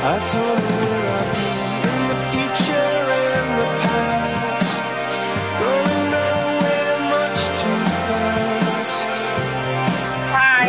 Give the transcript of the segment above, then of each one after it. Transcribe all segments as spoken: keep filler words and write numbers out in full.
I told her where I've been in the future and the past, going nowhere much too fast. Hi,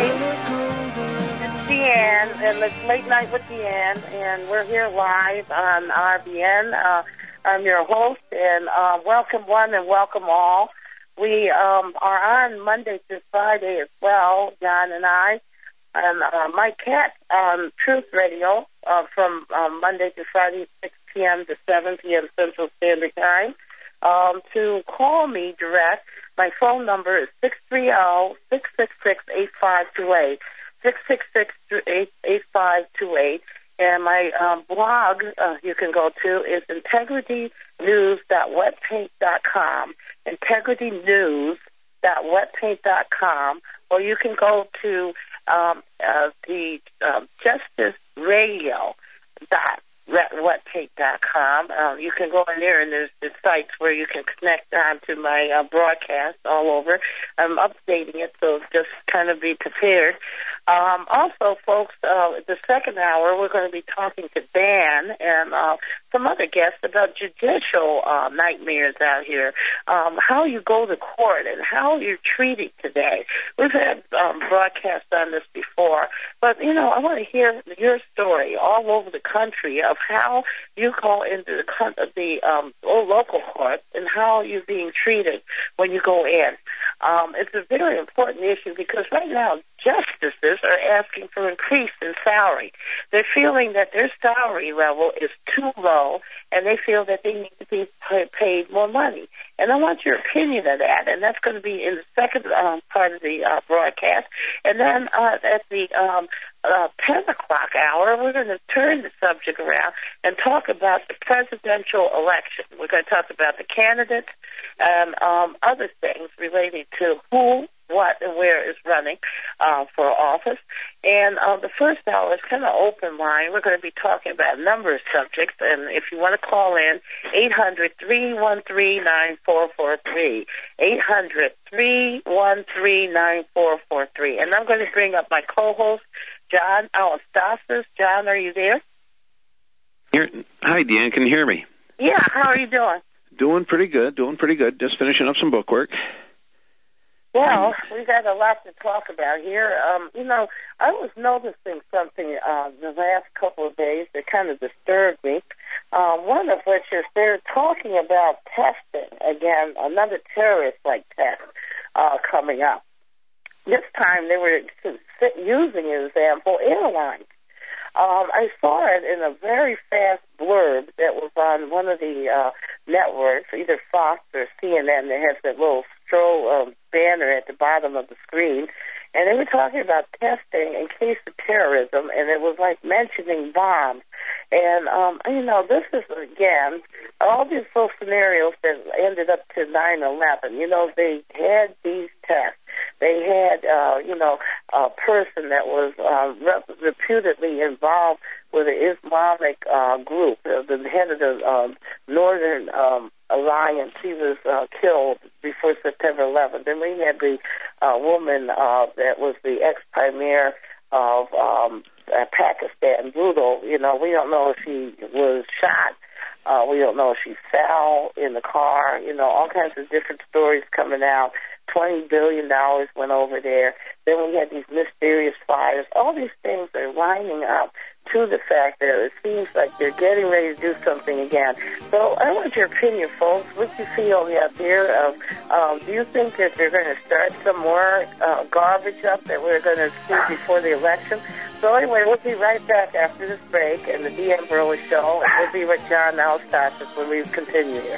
it's Deanne, and it's Late Night with Deanne, and we're here live on R B N. Uh, I'm your host, and uh, welcome one and welcome all. We um, are on Monday through Friday as well, John and I, and uh, Mike Cat on Truth Radio uh, from um, Monday to Friday, six p.m. to seven p.m. Central Standard Time. Um, to call me direct, my phone number is six three zero, six six six, eight five two eight, six six six, eight five two eight. And my um, blog uh, you can go to is integrity news dot webpaint dot com, integrity news dot webpaint dot com, or you can go to um, uh, the uh, justice radio dot webpaint dot com. Uh, you can go in there, and there's the sites where you can connect on to my uh, broadcast all over. I'm updating it, so just kind of be prepared. Um, also, folks, uh, the second hour, we're going to be talking to Dan and uh, some other guests about judicial uh, nightmares out here, um, how you go to court and how you're treated today. We've had um, broadcasts on this before, but, you know, I want to hear your story all over the country of how you go into the, the um, local court and how you're being treated when you go in. Um, it's a very important issue because right now justices are asking for increase in salary. They're feeling that their salary level is too low, and they feel that they need to be paid more money. And I want your opinion of that, and that's going to be in the second um, part of the uh, broadcast. And then uh, at the um, uh, ten o'clock hour, we're going to turn the subject around and talk about the presidential election. We're going to talk about the candidates and um, other things relating to who, what, and where is running uh, for office. And uh, the first hour is kind of open line. We're going to be talking about a number of subjects. And if you want to call in, eight hundred, three one three, nine four four three, eight hundred, three one three, nine four four three. And I'm going to bring up my co-host, John Alastasis. John, are you there? Here. Hi, Deanne. Can you hear me? Yeah. How are you doing? Doing pretty good. Doing pretty good. Just finishing up some book work. Well, we've got a lot to talk about here. Um, you know, I was noticing something uh, the last couple of days that kind of disturbed me. Uh, one of which is they're talking about testing again, another terrorist-like test uh, coming up. This time they were using an example airlines. Um, I saw it in a very fast blurb that was on one of the uh, networks, either Fox or C N N. That has that little stroll um, banner at the bottom of the screen. And they were talking about testing in case of terrorism, and it was like mentioning bombs. And, um, you know, this is, again, all these little scenarios that ended up to nine eleven. You know, they had these tests. They had, uh, you know, a person that was uh, rep- reputedly involved with an Islamic uh, group, uh, the head of the um, Northern um, Alliance. He was uh, killed before September eleventh. Then we had the uh, woman uh, that was the ex-premier of um, uh, Pakistan, Brutal. You know, we don't know if she was shot. Uh, we don't know if she fell in the car. You know, all kinds of different stories coming out. twenty billion dollars went over there. Then we had these mysterious fires. All these things are lining up to the fact that it seems like they're getting ready to do something again. So I want your opinion, folks. What do you feel out there? Of, um, do you think that they're going to start some more uh, garbage up that we're going to see before the election? So anyway, we'll be right back after this break and the Deanne Burley Show. And we'll be with John Alastasis when we continue here.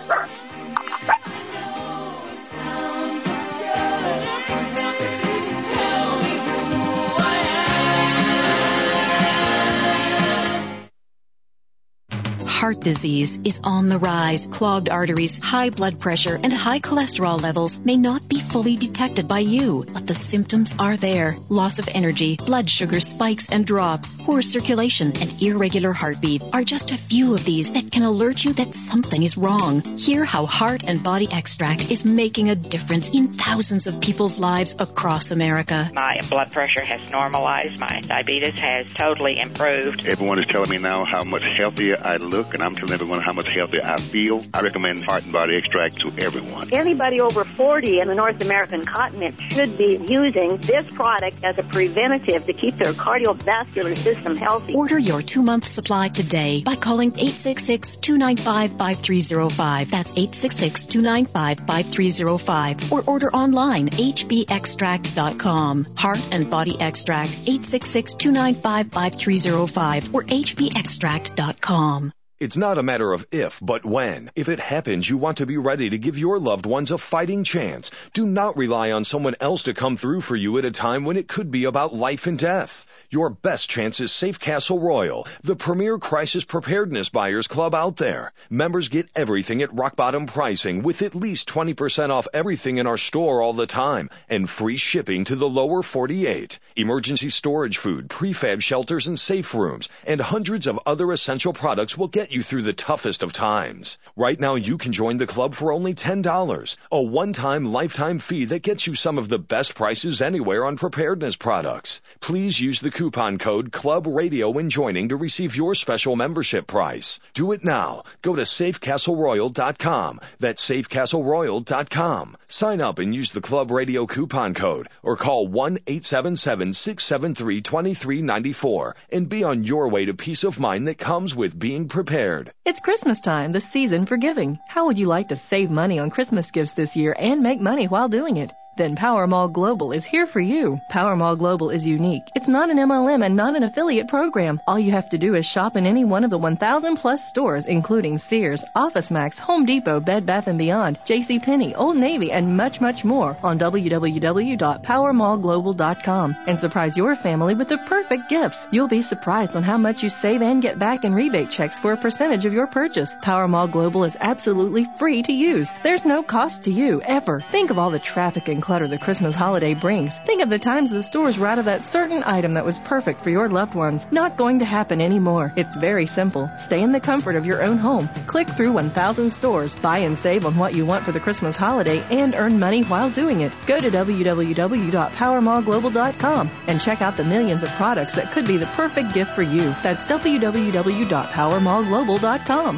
heart disease is on the rise. Clogged arteries, high blood pressure, and high cholesterol levels may not be fully detected by you, but the symptoms are there. Loss of energy, blood sugar spikes and drops, poor circulation, and irregular heartbeat are just a few of these that can alert you that something is wrong. Hear how Heart and Body Extract is making a difference in thousands of people's lives across America. My blood pressure has normalized. My diabetes has totally improved. Everyone is telling me now how much healthier I look, and I'm telling everyone how much healthier I feel. I recommend Heart and Body Extract to everyone. Anybody over forty in the North American continent should be using this product as a preventative to keep their cardiovascular system healthy. Order your two-month supply today by calling eight six six, two nine five, five three zero five. That's eight six six, two nine five, five three zero five. Or order online, h b extract dot com. Heart and Body Extract, eight six six, two nine five, five three zero five or h b extract dot com. It's not a matter of if, but when. If it happens, you want to be ready to give your loved ones a fighting chance. Do not rely on someone else to come through for you at a time when it could be about life and death. Your best chance is Safe Castle Royal, the premier crisis preparedness buyers club out there. Members get everything at rock bottom pricing with at least twenty percent off everything in our store all the time and free shipping to the lower forty-eight. Emergency storage food, prefab shelters and safe rooms, and hundreds of other essential products will get you through the toughest of times. Right now you can join the club for only ten dollars, a one-time lifetime fee that gets you some of the best prices anywhere on preparedness products. Please use the coupon code Club Radio when joining to receive your special membership price. Do it now. Go to safe castle royal dot com. That's safe castle royal dot com. Sign up and use the Club Radio coupon code or call one eight seven seven, six seven three, two three nine four and be on your way to peace of mind that comes with being prepared. It's Christmas time, the season for giving. How would you like to save money on Christmas gifts this year and make money while doing it? Then Power Mall Global is here for you. Power Mall Global is unique. It's not an M L M and not an affiliate program. All you have to do is shop in any one of the one thousand plus stores, including Sears, OfficeMax, Home Depot, Bed Bath and Beyond, JCPenney, Old Navy, and much, much more on w w w dot power mall global dot com and surprise your family with the perfect gifts. You'll be surprised on how much you save and get back in rebate checks for a percentage of your purchase. Power Mall Global is absolutely free to use. There's no cost to you, ever. Think of all the traffic and clutter the Christmas holiday brings. Think of the times the stores were out of that certain item that was perfect for your loved ones. Not going to happen anymore. It's very simple. Stay in the comfort of your own home. Click through one thousand stores, buy and save on what you want for the Christmas holiday, and earn money while doing it. Go to w w w dot power mall global dot com and check out the millions of products that could be the perfect gift for you. That's w w w dot power mall global dot com.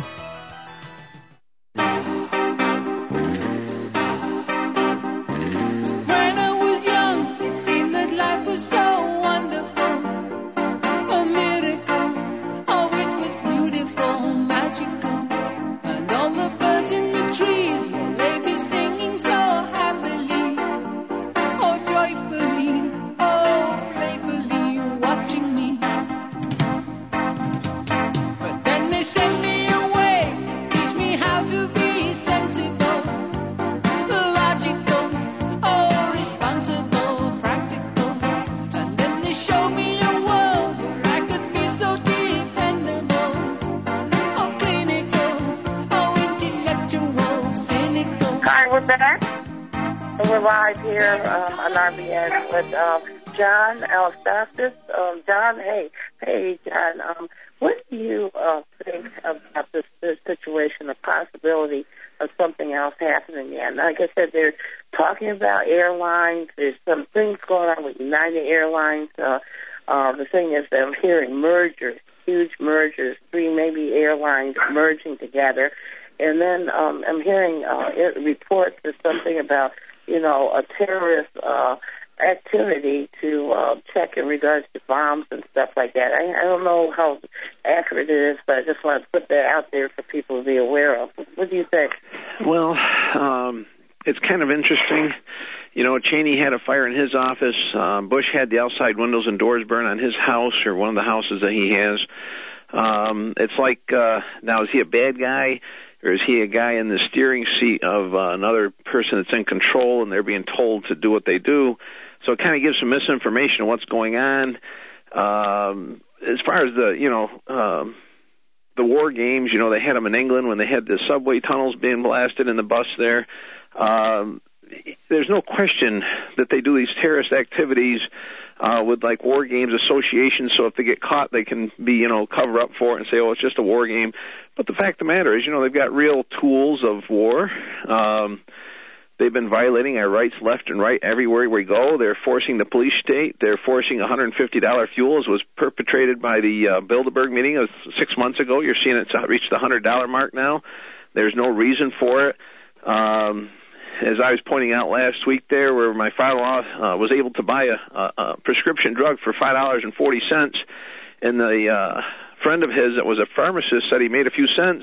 Live here um, on R B N with um, John Alstassis. Um, John, hey, hey, John, um, what do you uh, think about this, this situation, the possibility of something else happening again? Like I said, they're talking about airlines. There's some things going on with United Airlines. Uh, uh, the thing is that I'm hearing mergers, huge mergers, three maybe airlines merging together. And then um, I'm hearing uh, it, reports of something about you know, a terrorist uh, activity to uh, check in regards to bombs and stuff like that. I, I don't know how accurate it is, but I just want to put that out there for people to be aware of. What do you think? Well, um, it's kind of interesting. You know, Cheney had a fire in his office. Um, Bush had the outside windows and doors burn on his house or one of the houses that he has. Um, it's like, uh, now, is he a bad guy? Or is he a guy in the steering seat of uh, another person that's in control and they're being told to do what they do? So it kind of gives some misinformation on what's going on. Um, as far as the, you know, um, the war games. You know, they had them in England when they had the subway tunnels being blasted in the bus there. Um, there's no question that they do these terrorist activities uh, with, like, war games associations, so if they get caught, they can be, you know, cover up for it and say, oh, it's just a war game. But the fact of the matter is, you know, they've got real tools of war. Um They've been violating our rights left and right everywhere we go. They're forcing the police state. They're forcing one hundred fifty dollars fuel, as was perpetrated by the uh, Bilderberg meeting of six months ago. You're seeing it's reached the one hundred dollars mark now. There's no reason for it. Um, as I was pointing out last week there, where my father-in-law uh, was able to buy a, a, a prescription drug for five dollars and forty cents, and the uh, friend of his that was a pharmacist said he made a few cents.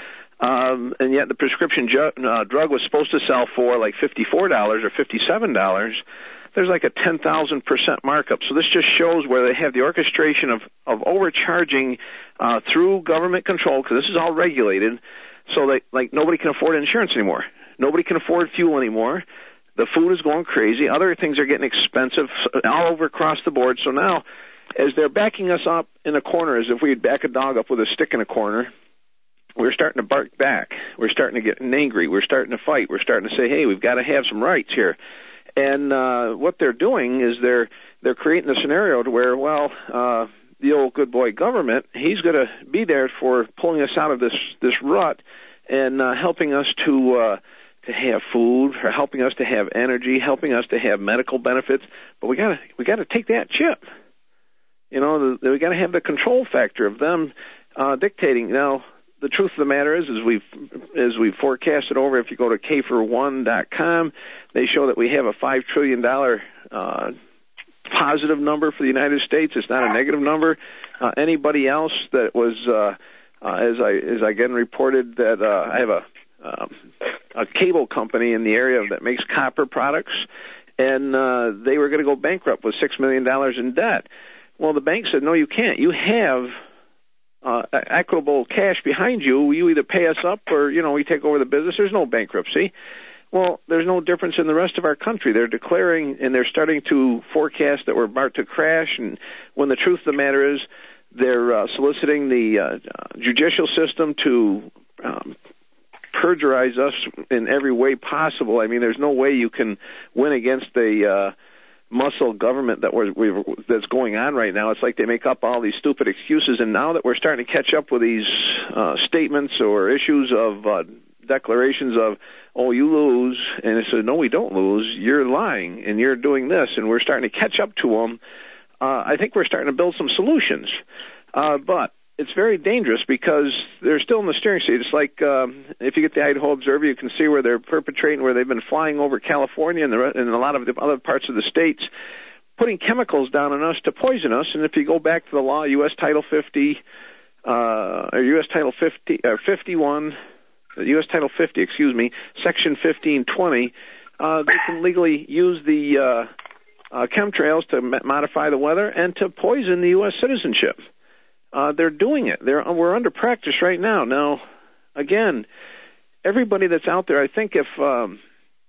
Um, and yet the prescription ju- uh, drug was supposed to sell for like fifty-four dollars or fifty-seven dollars. There's like a ten thousand percent markup. So this just shows where they have the orchestration of, of overcharging uh, through government control, because this is all regulated, so that like nobody can afford insurance anymore. Nobody can afford fuel anymore. The food is going crazy. Other things are getting expensive all over across the board. So now, as they're backing us up in a corner, as if we'd back a dog up with a stick in a corner, we're starting to bark back. We're starting to get angry. We're starting to fight. We're starting to say, hey, we've got to have some rights here. And uh, what they're doing is they're they're creating a scenario to where, well, uh, the old good boy government, he's going to be there for pulling us out of this, this rut and uh, helping us to uh, to have food, or helping us to have energy, helping us to have medical benefits. But we got to we got to take that chip. You know, the, we got to have the control factor of them uh, dictating. Now, the truth of the matter is, as we've, as we've forecasted over, if you go to K for one dot com, they show that we have a five trillion dollars uh, positive number for the United States. It's not a negative number. Uh, anybody else that was, uh, uh, as I as I again reported, that uh, I have a, um, a cable company in the area that makes copper products, and uh, they were going to go bankrupt with six million dollars in debt. Well, the bank said, no, you can't. You have Uh, equitable cash behind you. You either pay us up or, you know, we take over the business. There's no bankruptcy. Well, there's no difference in the rest of our country. They're declaring and they're starting to forecast that we're about to crash, and when the truth of the matter is they're uh, soliciting the uh, judicial system to um, perjurize us in every way possible. I mean, there's no way you can win against a uh, muscle government that we're, we've, that's going on right now. It's like they make up all these stupid excuses, and now that we're starting to catch up with these uh, statements or issues of uh, declarations of, oh, you lose, and it says, no, we don't lose, you're lying, and you're doing this, and we're starting to catch up to them. Uh, I think we're starting to build some solutions, uh, but it's very dangerous because they're still in the steering seat. It's like um, if you get the Idaho Observer, you can see where they're perpetrating, where they've been flying over California and, the, and a lot of the other parts of the states, putting chemicals down on us to poison us. And if you go back to the law, U S Title fifty, uh, or U S Title fifty, or fifty-one, U S Title fifty, excuse me, Section fifteen twenty, uh, they can legally use the uh, uh, chemtrails to modify the weather and to poison the U S citizenship. Uh, they're doing it. They're, we're under practice right now. Now, again, everybody that's out there, I think if um,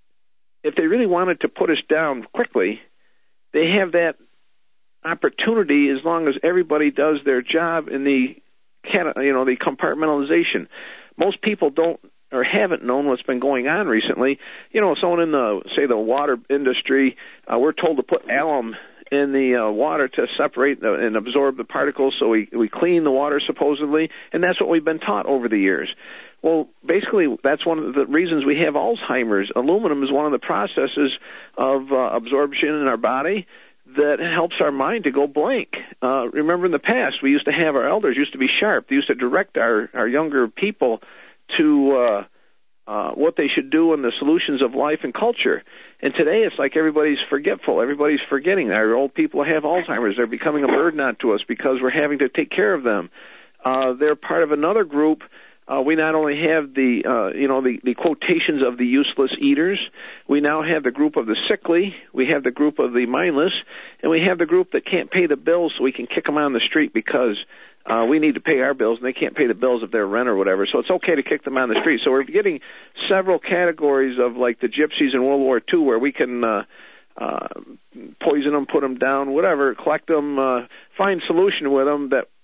if they really wanted to put us down quickly, they have that opportunity as long as everybody does their job in the, you know, the compartmentalization. Most people don't or haven't known what's been going on recently. You know, someone in the, say, the water industry, uh, we're told to put alum in the uh, water to separate the, and absorb the particles, so we, we clean the water supposedly, and that's what we've been taught over the years. Well, basically, that's one of the reasons we have Alzheimer's. Aluminum is one of the processes of uh, absorption in our body that helps our mind to go blank. Uh, remember in the past, we used to have, our elders used to be sharp. They used to direct our, our younger people to uh, uh, what they should do in the solutions of life and culture. And today it's like everybody's forgetful. Everybody's forgetting. Our old people have Alzheimer's. They're becoming a burden onto us because we're having to take care of them. Uh, they're part of another group. Uh, we not only have the, uh, you know, the, the quotations of the useless eaters, we now have the group of the sickly, we have the group of the mindless, and we have the group that can't pay the bills so we can kick them on the street because uh, we need to pay our bills and they can't pay the bills of their rent or whatever. So it's okay to kick them on the street. So we're getting several categories of like the gypsies in World War Two where we can uh, uh, poison them, put them down, whatever, collect them, uh, find solution with them that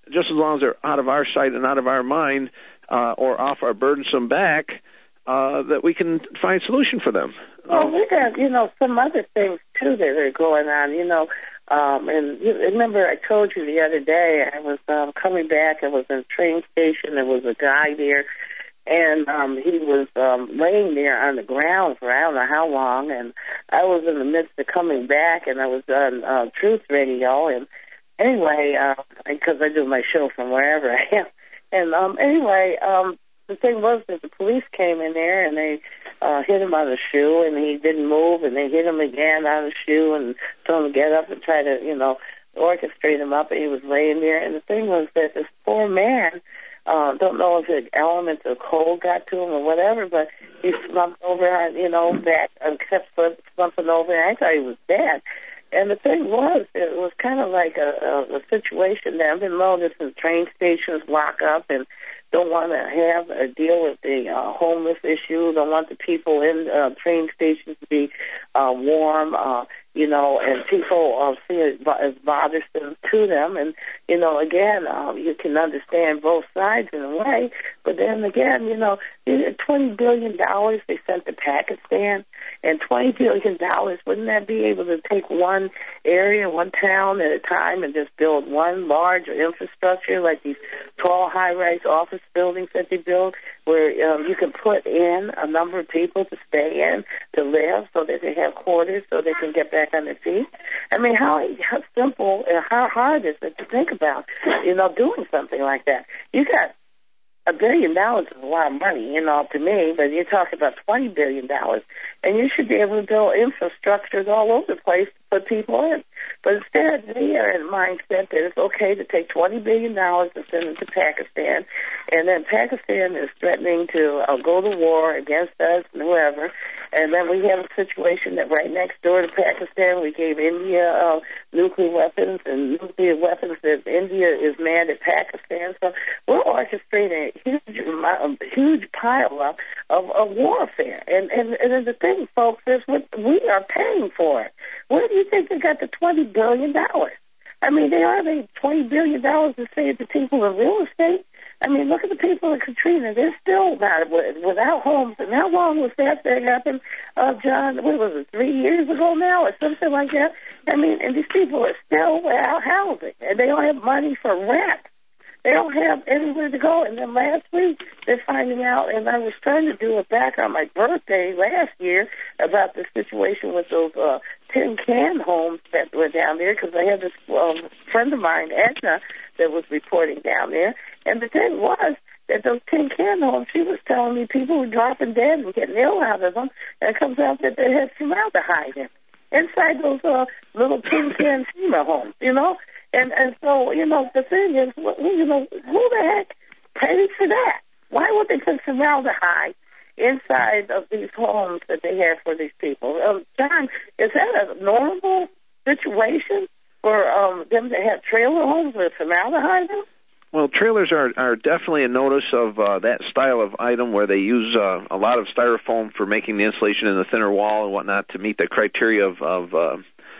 just as long as they're out of our sight and out of our mind, uh, or off our burdensome back, uh, that we can find a solution for them. Well, we got, you know, some other things, too, that are going on, you know. Um, and you remember I told you the other day I was um, coming back. I was in a train station. There was a guy there, and um, he was um, laying there on the ground for I don't know how long. And I was in the midst of coming back, and I was on uh, Truth Radio. And anyway, because uh, I do my show from wherever I am. And um, anyway, um, the thing was that the police came in there, and they uh, hit him on the shoe, and he didn't move, and they hit him again on the shoe and told him to get up and try to, you know, orchestrate him up, and he was laying there. And the thing was that this poor man, uh, don't know if the elements of cold got to him or whatever, but he slumped over, on, you know, back and kept slumping over, and I thought he was dead. And the thing was, it was kind of like a, a, a situation that I've been noticing train stations lock up and don't want to have a deal with the uh, homeless issue, don't want the people in uh, train stations to be uh, warm, uh, you know, and people uh, see it as bothersome to them. And, you know, again, um, you can understand both sides in a way, but then again, you know, twenty billion dollars they sent to Pakistan, and twenty billion dollars, wouldn't that be able to take one area, one town at a time and just build one large infrastructure like these tall high-rise office buildings that they build where um, you can put in a number of people to stay in, to live, so that they have quarters so they can get back on their feet? I mean, how, how simple and how hard is it to think about, you know, doing something like that? You got a billion dollars is a lot of money, you know, to me, but you're talking about twenty billion dollars, and you should be able to build infrastructures all over the place to put people in. But instead, they are in a mindset that it's okay to take twenty billion dollars and send it to Pakistan, and then Pakistan is threatening to uh, go to war against us and whoever, and then we have a situation that right next door to Pakistan, we gave India uh, nuclear weapons, and nuclear weapons that India is mad at Pakistan. So we're orchestrating huge, a huge pile up of, of warfare. And, and, and the thing, folks, is what we are paying for it. Where do you think they got the twenty billion dollars? I mean, they are they twenty billion dollars to save the people in real estate. I mean, look at the people in Katrina. They're still not without homes. And how long was that that happened, uh, John? What was it, three years ago now or something like that? I mean, and these people are still without housing, and they don't have money for rent. They don't have anywhere to go. And then last week, they're finding out, and I was trying to do it back on my birthday last year about the situation with those uh, tin can homes that were down there, because I had this um, friend of mine, Edna, that was reporting down there. And the thing was that those tin can homes, she was telling me people were dropping dead and getting ill out of them, and it comes out that they had formaldehyde in inside those uh, little tin can FEMA homes, you know? And and so, you know, the thing is, you know, who the heck paid for that? Why would they put formaldehyde inside of these homes that they have for these people? Um, John, is that a normal situation for um, them to have trailer homes with formaldehyde in? Well, trailers are, are definitely a notice of uh, that style of item where they use uh, a lot of styrofoam for making the insulation in the thinner wall and whatnot to meet the criteria of, of uh,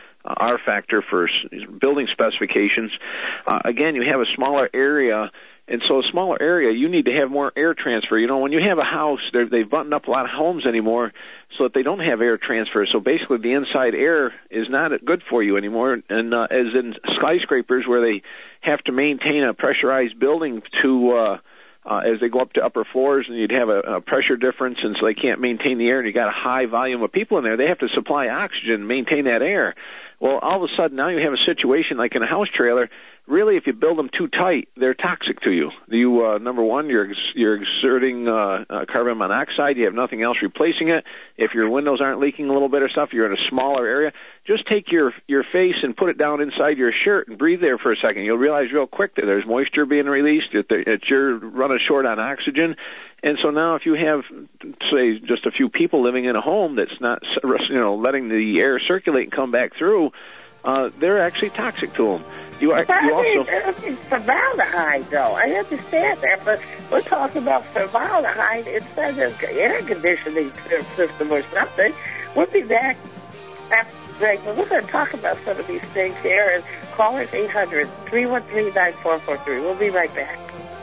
R factor for building specifications. Uh, again, you have a smaller area, and so a smaller area, you need to have more air transfer. You know, when you have a house, they've buttoned up a lot of homes anymore so that they don't have air transfer. So basically the inside air is not good for you anymore. And uh, as in skyscrapers where they have to maintain a pressurized building to uh, uh, as they go up to upper floors, and you'd have a, a pressure difference, and so they can't maintain the air, and you got a high volume of people in there. They have to supply oxygen, maintain that air. Well, all of a sudden now you have a situation like in a house trailer. Really, if you build them too tight, they're toxic to you. You, uh, number one, you're you're exerting uh, uh, carbon monoxide. You have nothing else replacing it. If your windows aren't leaking a little bit or stuff, you're in a smaller area. Just take your your face and put it down inside your shirt and breathe there for a second. You'll realize real quick that there's moisture being released, that, that you're running short on oxygen. And so now if you have, say, just a few people living in a home that's not, you know, letting the air circulate and come back through, uh, they're actually toxic to them. You, are, you also it's formaldehyde, though. I understand that, but we're talking about formaldehyde inside the air conditioning system or something. We'll be back after the break, but we're going to talk about some of these things here, and Callers eight hundred, three one three, nine four four three. We'll be right back.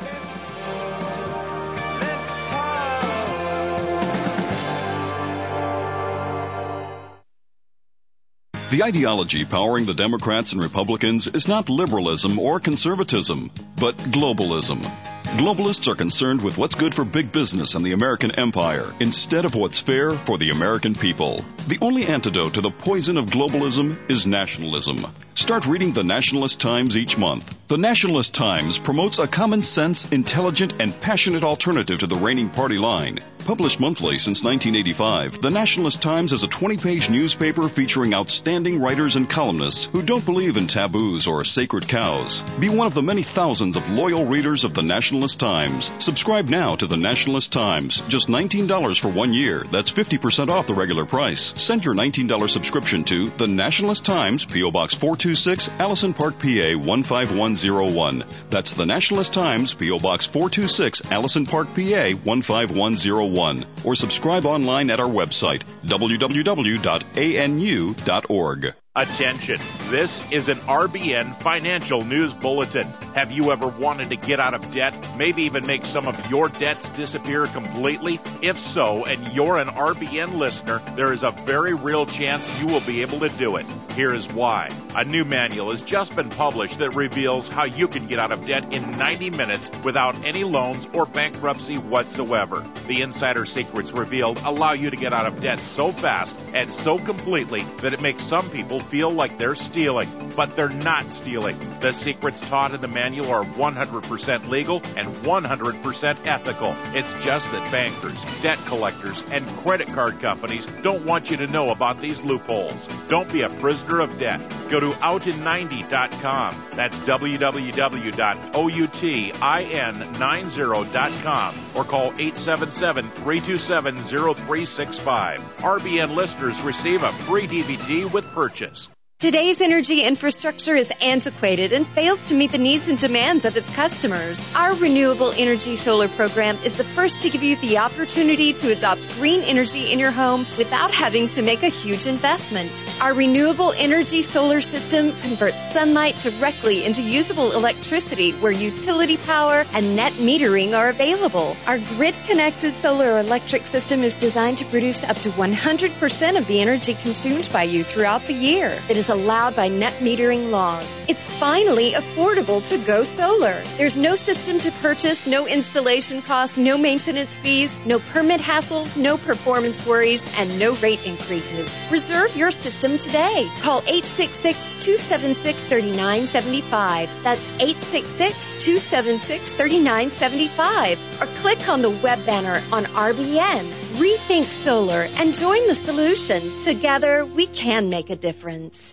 The ideology powering the Democrats and Republicans is not liberalism or conservatism, but globalism. Globalists are concerned with what's good for big business and the American empire instead of what's fair for the American people. The only antidote to the poison of globalism is nationalism. Start reading the Nationalist Times each month. The Nationalist Times promotes a common sense, intelligent, and passionate alternative to the reigning party line. Published monthly since nineteen eighty-five, the Nationalist Times is a twenty-page newspaper featuring outstanding writers and columnists who don't believe in taboos or sacred cows. Be one of the many thousands of loyal readers of the Nationalist Times. Subscribe now to the Nationalist Times. Just nineteen dollars for one year. That's fifty percent off the regular price. Send your nineteen dollars subscription to the Nationalist Times, P O. Box four two six, Allison Park, P A one five one zero one. That's the Nationalist Times, P O. Box four two six, Allison Park, P A one five one zero one. Or subscribe online at our website, w w w dot a n u dot org. Attention, this is an R B N Financial News Bulletin. Have you ever wanted to get out of debt, maybe even make some of your debts disappear completely? If so, and you're an R B N listener, there is a very real chance you will be able to do it. Here is why. A new manual has just been published that reveals how you can get out of debt in ninety minutes without any loans or bankruptcy whatsoever. The insider secrets revealed allow you to get out of debt so fast and so completely that it makes some people feel like they're stealing, but they're not stealing. The secrets taught in the manual are one hundred percent legal and one hundred percent ethical. It's just that bankers, debt collectors, and credit card companies don't want you to know about these loopholes. Don't be a prisoner of debt. Go to out in ninety dot com. That's w w w dot outin ninety dot com or call eight seven seven, three two seven, zero three six five. R B N listeners receive a free D V D with purchase. Today's energy infrastructure is antiquated and fails to meet the needs and demands of its customers. Our Renewable Energy Solar program is the first to give you the opportunity to adopt green energy in your home without having to make a huge investment. Our Renewable Energy Solar system converts sunlight directly into usable electricity where utility power and net metering are available. Our grid-connected solar electric system is designed to produce up to one hundred percent of the energy consumed by you throughout the year. It is allowed by net metering laws. It's finally affordable to go solar. There's no system to purchase, no installation costs, no maintenance fees, no permit hassles, no performance worries, and no rate increases. Reserve your system today. Call eight six six, two seven six, three nine seven five. That's eight six six, two seven six, three nine seven five. Or click on the web banner on R B N. Rethink solar and join the solution. Together, we can make a difference.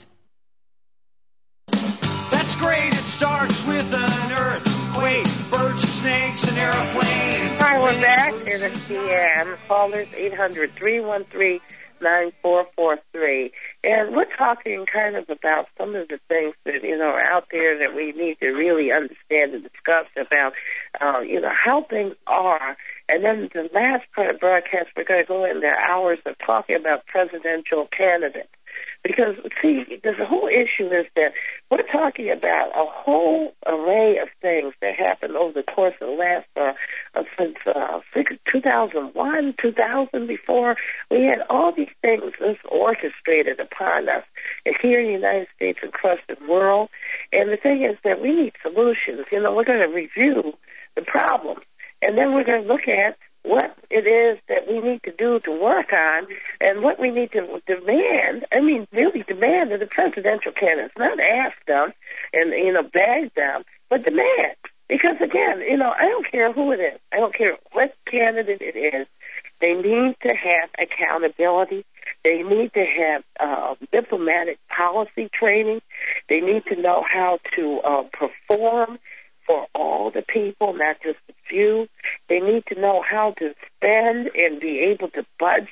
That's great. It starts with an earthquake, birds and snakes, an airplane. Hi, we're back. And it's Deanne. Callers eight hundred, three one three, nine four four three. And we're talking kind of about some of the things that, you know, are out there that we need to really understand and discuss about, uh, you know, how things are. And then the last part of the broadcast, we're going to go into hours of talking about presidential candidates. Because, see, the whole issue is that we're talking about a whole array of things that happened over the course of the last, uh, uh, since uh, two thousand one, two thousand before. We had all these things just orchestrated upon us here in the United States and across the world. And the thing is that we need solutions. You know, we're going to review the problems, and then we're going to look at what it is that we need to do to work on and what we need to demand, I mean, really demand of the presidential candidates, not ask them and, you know, beg them, but demand. Because, again, you know, I don't care who it is. I don't care what candidate it is. They need to have accountability. They need to have uh, diplomatic policy training. They need to know how to uh, perform for all the people, not just a few. They need to know how to spend and be able to budget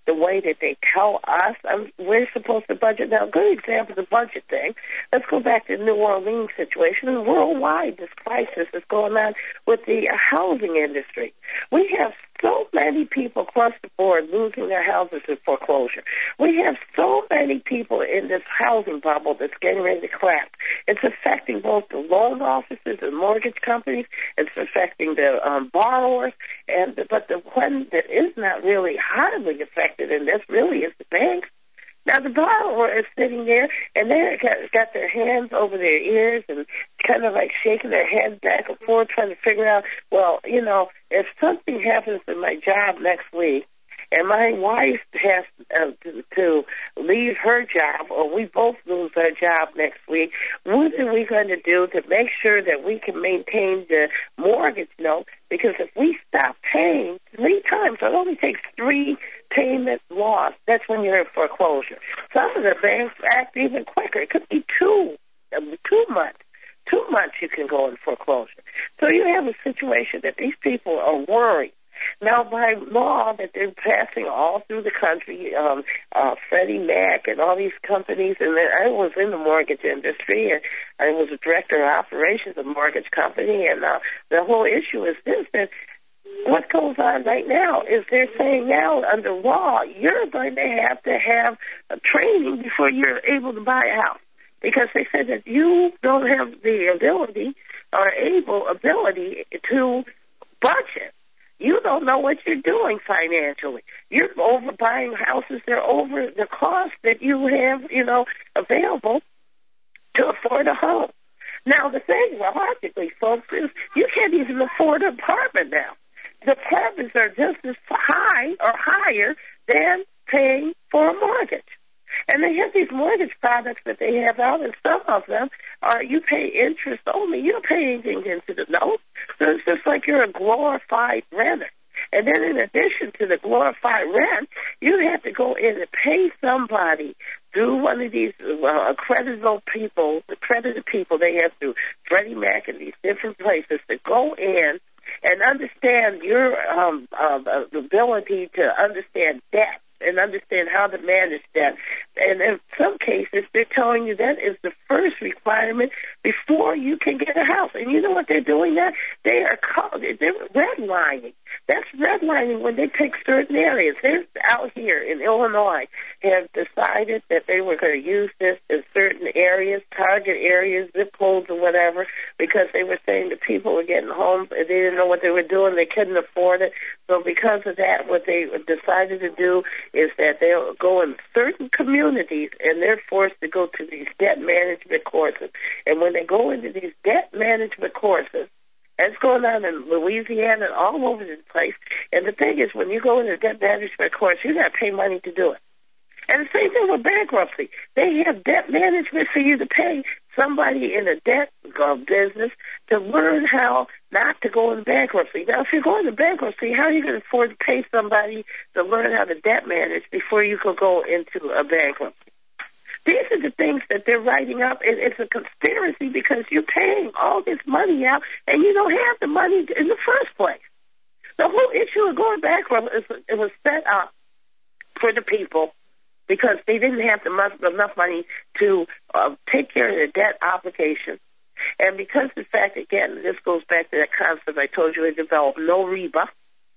the way that they tell us um, we're supposed to budget. Now, a good example of the budget thing, let's go back to the New Orleans situation. And worldwide, this crisis is going on with the uh, housing industry. We have so many people across the board losing their houses in foreclosure. We have so many people in this housing bubble that's getting ready to collapse. It's affecting both the loan officers and mortgage companies. It's affecting the um, borrowers. And but the one that is not really hardly affected in this really is the banks. Now, the borrower is sitting there, and they've got, got their hands over their ears and kind of like shaking their heads back and forth, trying to figure out, well, you know, if something happens to my job next week, and my wife has uh, to, to leave her job, or we both lose our job next week, what are we going to do to make sure that we can maintain the mortgage note? Because if we stop paying three times, it only takes three payments lost. That's when you're in foreclosure. Some of the banks act even quicker. It could be two, two months. Two months you can go in foreclosure. So you have a situation that these people are worried. Now, by law that they're passing all through the country, um, uh, Freddie Mac and all these companies, and then I was in the mortgage industry, and I was a director of operations of a mortgage company, and uh, the whole issue is this, that what goes on right now is they're saying now under law you're going to have to have a training before you're able to buy a house, because they said that you don't have the ability or able ability to budget. You don't know what you're doing financially. You're over buying houses. They're over the cost that you have, you know, available to afford a home. Now, the thing, logically, folks, is you can't even afford an apartment now. The apartments are just as high or higher than paying for a mortgage. And they have these mortgage products that they have out, and some of them are you pay interest only. You don't pay anything into the note. So it's just like you're a glorified renter. And then in addition to the glorified rent, you have to go in and pay somebody through one of these uh, accredited people, accredited people they have through Freddie Mac and these different places to go in and understand your um, uh, ability to understand debt and understand how to manage that. And in some cases, they're telling you that is the first requirement before you can get a house. And you know what they're doing now? They are called, they're redlining. That's redlining when they pick certain areas. They're out here in Illinois have decided that they were going to use this in certain areas, target areas, zip codes or whatever, because they were saying the people were getting homes and they didn't know what they were doing. They couldn't afford it. So because of that, what they decided to do is that they'll go in certain communities and they're forced to go to these debt management courses. And when they go into these debt management courses, that's going on in Louisiana and all over the place. And the thing is, when you go into a debt management course, you got to pay money to do it. And the same thing with bankruptcy. They have debt management for you to pay somebody in a debt uh, business to learn how not to go into bankruptcy. Now, if you're going into bankruptcy, how are you going to afford to pay somebody to learn how to debt manage before you can go into a bankruptcy? These are the things that they're writing up, and it's a conspiracy because you're paying all this money out, and you don't have the money in the first place. The whole issue of going bankrupt is it was set up for the people because they didn't have the, enough money to uh, take care of their debt obligations. And because the fact, again, this goes back to that concept I told you they developed, no R E B A.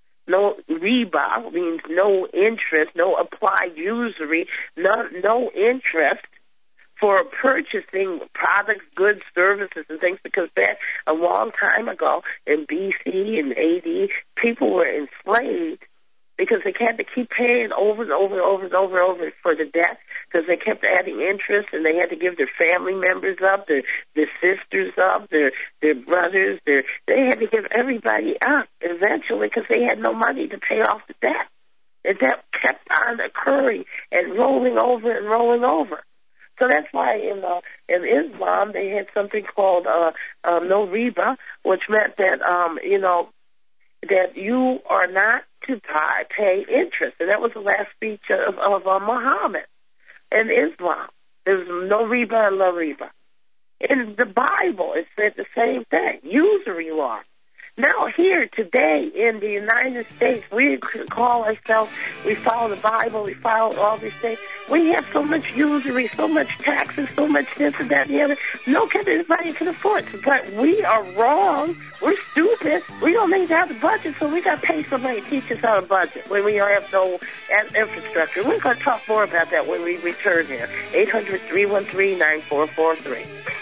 No R E B A means no interest, no applied usury, no, no interest for purchasing products, goods, services, and things, because back a long time ago in B C and A D, people were enslaved because they had to keep paying over and over and over and over and over for the debt because they kept adding interest, and they had to give their family members up, their their sisters up, their their brothers, their they had to give everybody up eventually because they had no money to pay off the debt. And that kept on occurring and rolling over and rolling over. So that's why in uh, in Islam they had something called uh, uh, no riba, which meant that um, you know that you are not to pay interest, and that was the last speech of, of uh, Muhammad in Islam. There's no riba and no riba. In the Bible, it said the same thing: usury law. Now here today in the United States, we call ourselves, we follow the Bible, we follow all these things. We have so much usury, so much taxes, so much this and that and the other. No everybody can afford it. But we are wrong. We're stupid. We don't need to have the budget, so we got to pay somebody to teach us how to budget when we don't have no infrastructure. We're going to talk more about that when we return here. eight hundred, three one three, nine four four three.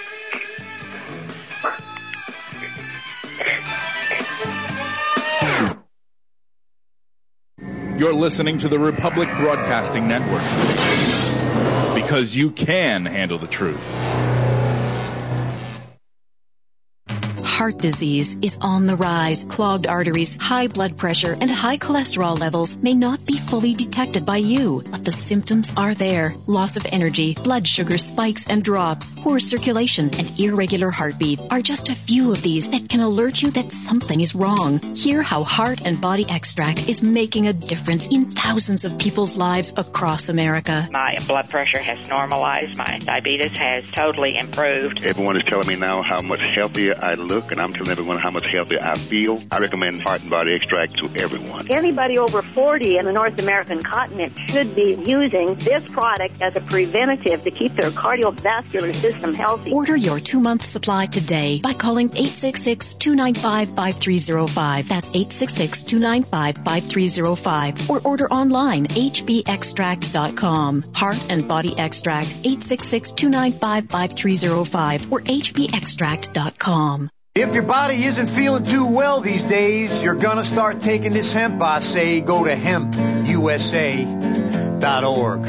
You're listening to the Republic Broadcasting Network, because you can handle the truth. Heart disease is on the rise. Clogged arteries, high blood pressure, and high cholesterol levels may not be fully detected by you, but the symptoms are there. Loss of energy, blood sugar spikes and drops, poor circulation, and irregular heartbeat are just a few of these that can alert you that something is wrong. Hear how Heart and Body Extract is making a difference in thousands of people's lives across America. My blood pressure has normalized. My diabetes has totally improved. Everyone is telling me now how much healthier I look, and I'm telling everyone how much healthier I feel. I recommend Heart and Body Extract to everyone. Anybody over forty in the North American continent should be using this product as a preventative to keep their cardiovascular system healthy. Order your two-month supply today by calling eight six six, two nine five, five three zero five. That's eight six six, two nine five, five three zero five. Or order online, h b extract dot com. Heart and Body Extract, eight six six, two nine five, five three zero five or h b extract dot com. If your body isn't feeling too well these days, you're gonna start taking this hemp, I say. Go to hemp u s a dot org.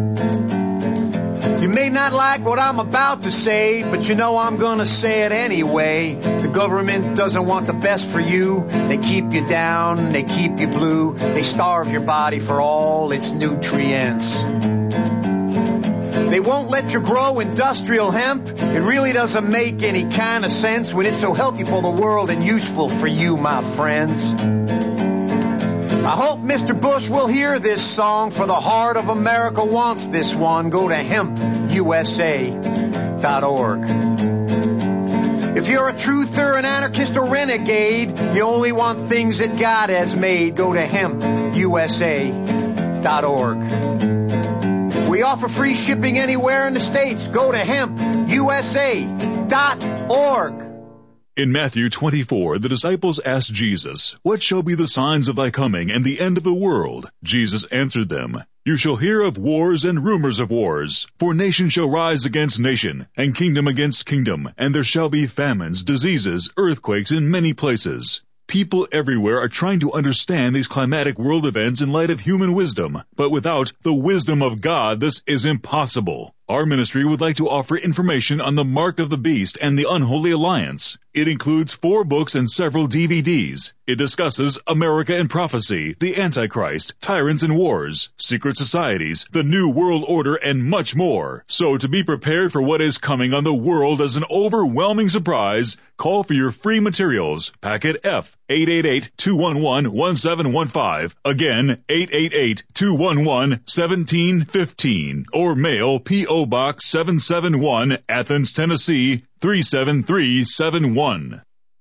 You may not like what I'm about to say, but you know I'm gonna say it anyway. The government doesn't want the best for you. They keep you down, they keep you blue. They starve your body for all its nutrients. They won't let you grow industrial hemp. It really doesn't make any kind of sense when it's so healthy for the world and useful for you, my friends. I hope Mister Bush will hear this song, for the heart of America wants this one. Go to hemp u s a dot org. If you're a truther, an anarchist, or renegade, you only want things that God has made. Go to hemp u s a dot org. We offer free shipping anywhere in the States. Go to hemp u s a dot org. In Matthew twenty-four, the disciples asked Jesus, "What shall be the signs of thy coming and the end of the world?" Jesus answered them, "You shall hear of wars and rumors of wars. For nation shall rise against nation, and kingdom against kingdom, and there shall be famines, diseases, earthquakes in many places." People everywhere are trying to understand these climatic world events in light of human wisdom, but without the wisdom of God, this is impossible. Our ministry would like to offer information on the Mark of the Beast and the Unholy Alliance. It includes four books and several D V Ds. It discusses America and Prophecy, the Antichrist, Tyrants and Wars, Secret Societies, the New World Order, and much more. So to be prepared for what is coming on the world as an overwhelming surprise, call for your free materials. Packet F, eight eight eight, two one one, one seven one five. Again, eight eight eight, two one one, one seven one five. Or mail P O Box seven seven one, Athens, Tennessee, three seven three seven one.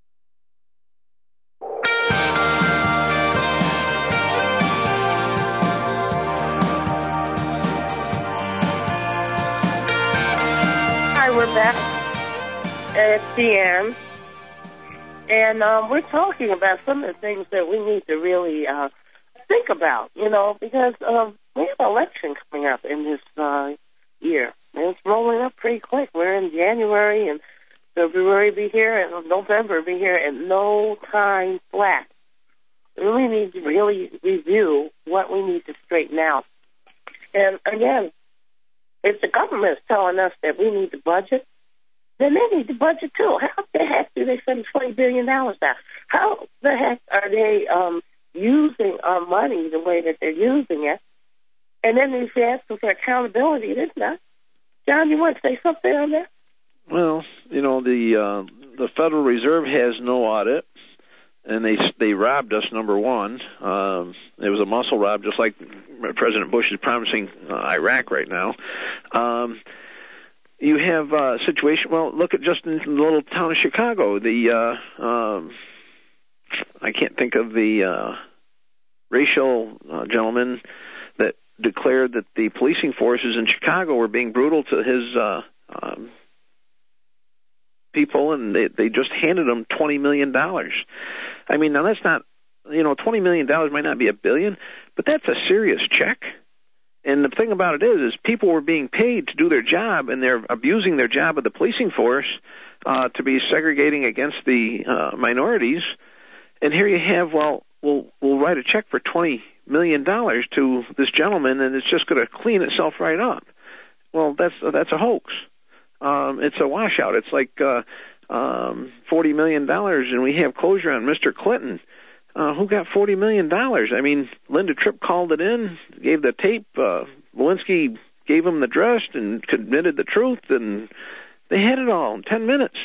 Hi, we're back at the end, and um, we're talking about some of the things that we need to really uh, think about, you know, because um, we have an election coming up in this uh, year, and it's rolling up pretty quick. We're in January, and February be here, and November be here, and no time flat. We really need to really review what we need to straighten out. And again, if the government is telling us that we need to budget, then they need to budget too. How the heck do they spend twenty billion dollars now? How the heck are they um, using our money the way that they're using it? And then if you ask them for accountability, it is not. John, you want to say something on that? Well, you know, the uh, the Federal Reserve has no audit, and they they robbed us, number one. Um, it was a muscle rob, just like President Bush is promising uh, Iraq right now. Um, you have a situation, well, look at just in the little town of Chicago. The uh, um, I can't think of the uh, racial uh, gentleman that declared that the policing forces in Chicago were being brutal to his uh, um, people, and they, they just handed him twenty million dollars. I mean, now that's not, you know, twenty million dollars might not be a billion, but that's a serious check. And the thing about it is, is people were being paid to do their job, and they're abusing their job of the policing force uh, to be segregating against the uh, minorities. And here you have, well, we'll we'll write a check for twenty million dollars to this gentleman, and it's just going to clean itself right up. Well, that's that's a hoax. Um, it's a washout. It's like uh, um, forty million dollars, and we have closure on Mister Clinton. Uh, who got forty million dollars? I mean, Linda Tripp called it in, gave the tape. Uh, Lewinsky gave him the dress and admitted the truth, and they had it all in ten minutes.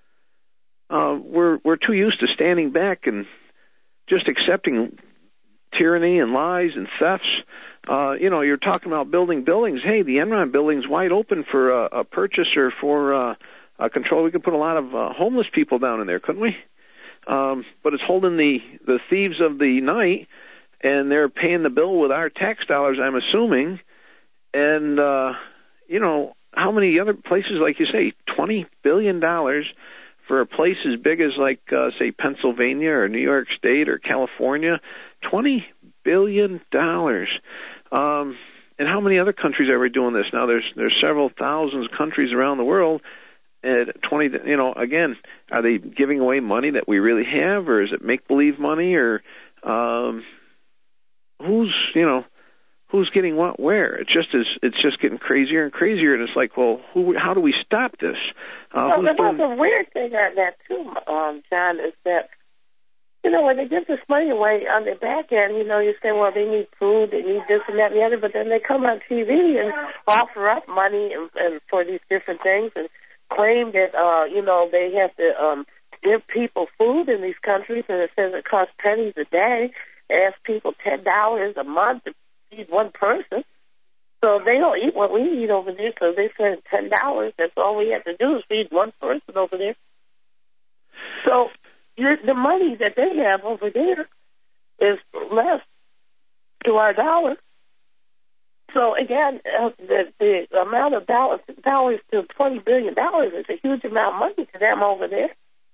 Uh, we're we're too used to standing back and just accepting tyranny and lies and thefts. Uh, you know, you're talking about building buildings. Hey, the Enron building's wide open for a, a purchaser for uh, a control. We could put a lot of uh, homeless people down in there, couldn't we? Um, but it's holding the, the thieves of the night, and they're paying the bill with our tax dollars, I'm assuming. And, uh, you know, how many other places, like you say, twenty billion dollars for a place as big as, like, uh, say, Pennsylvania or New York State or California? twenty billion dollars. Um, and how many other countries are we doing this? Now, there's there's several thousands of countries around the world. At twenty, you know, again, are they giving away money that we really have, or is it make-believe money, or um, who's, you know, who's getting what where? It just is. It's just getting crazier and crazier, and it's like, well, who? How do we stop this? Uh, well, the, doing... the weird thing on that too, um, John, is that, you know, when they give this money away on the back end, you know, you say, well, they need food, they need this and that and the other, but then they come on T V and offer up money and, and for these different things and claim that, uh, you know, they have to um, give people food in these countries, and it says it costs pennies a day. They ask people ten dollars a month to feed one person. So they don't eat what we eat over there, so they spend ten dollars. That's all we have to do is feed one person over there. So you're, the money that they have over there is less to our dollar. So again, uh, the, the amount of dollars, dollars to twenty billion dollars is a huge amount of money to them over there.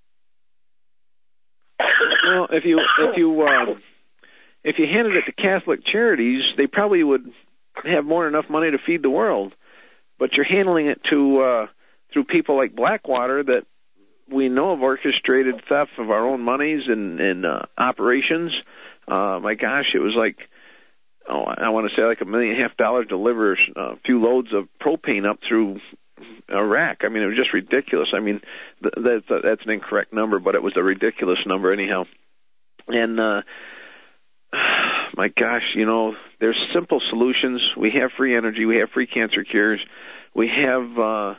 Well, if you if you um, if you handed it to Catholic charities, they probably would have more than enough money to feed the world. But you're handling it to uh, through people like Blackwater that we know have orchestrated theft of our own monies and, and uh, operations. Uh, my gosh, it was like. Oh, I want to say like a million and a half dollars to deliver a few loads of propane up through Iraq. I mean, it was just ridiculous. I mean, th- that's, that's an incorrect number, but it was a ridiculous number anyhow. And, uh, my gosh, you know, there's simple solutions. We have free energy. We have free cancer cures. We have, uh,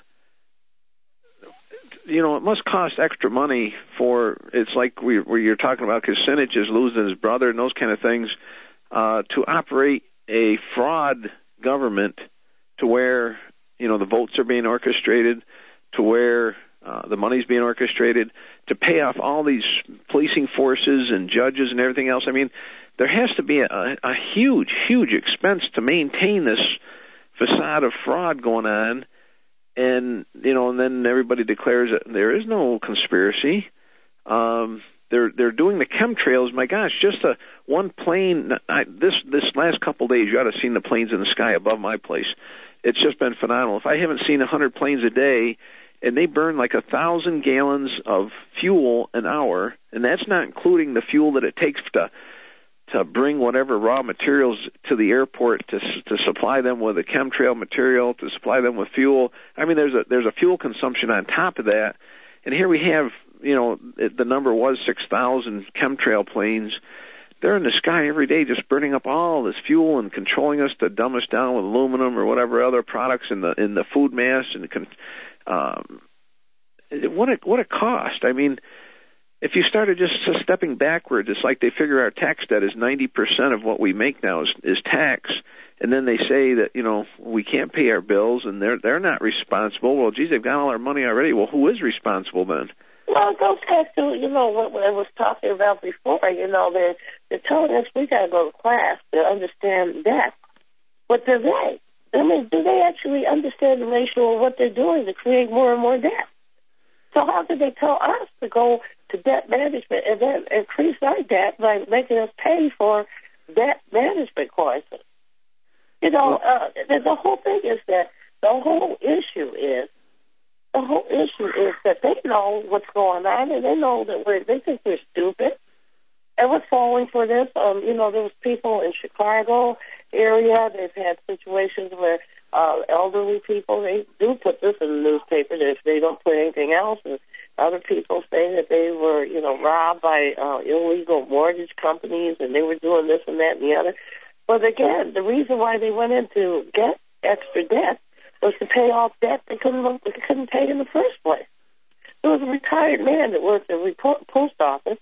you know, it must cost extra money for, it's like we, where you're talking about Kucinich is losing his brother and those kind of things. Uh, to operate a fraud government to where, you know, the votes are being orchestrated, to where uh, the money's being orchestrated, to pay off all these policing forces and judges and everything else. I mean, there has to be a, a huge, huge expense to maintain this facade of fraud going on. And, you know, and then everybody declares that there is no conspiracy. Um They're they're doing the chemtrails. My gosh, just a one plane. I, this this last couple of days, you ought to have seen the planes in the sky above my place. It's just been phenomenal. If I haven't seen a hundred planes a day, and they burn like a thousand gallons of fuel an hour, and that's not including the fuel that it takes to to bring whatever raw materials to the airport to to supply them with a chemtrail material, to supply them with fuel. I mean, there's a there's a fuel consumption on top of that, and here we have. You know, it, the number was six thousand chemtrail planes. They're in the sky every day just burning up all this fuel and controlling us to dumb us down with aluminum or whatever other products in the in the food mass. And um, what a, what a cost. I mean, if you started just stepping backwards, it's like they figure our tax debt is ninety percent of what we make now is, is tax. And then they say that, you know, we can't pay our bills and they're they're not responsible. Well, geez, they've got all our money already. Well, who is responsible then? Well, it goes back to, you know, what I was talking about before. You know, they're, they're telling us we got to go to class to understand debt. But do they? I mean, do they actually understand the ratio of what they're doing to create more and more debt? So how could they tell us to go to debt management and then increase our debt by making us pay for debt management courses? You know, uh, the, the whole thing is that the whole issue is The whole issue is that they know what's going on, and they know that we're, they think we're stupid, and we're falling for this. Um, you know, there was people in Chicago area. They've had situations where uh, elderly people, they do put this in the newspaper that if they don't put anything else, and other people say that they were, you know, robbed by uh, illegal mortgage companies, and they were doing this and that and the other. But again, the reason why they went in to get extra debt was to pay off debt they couldn't, they couldn't pay in the first place. There was a retired man that worked at the post office,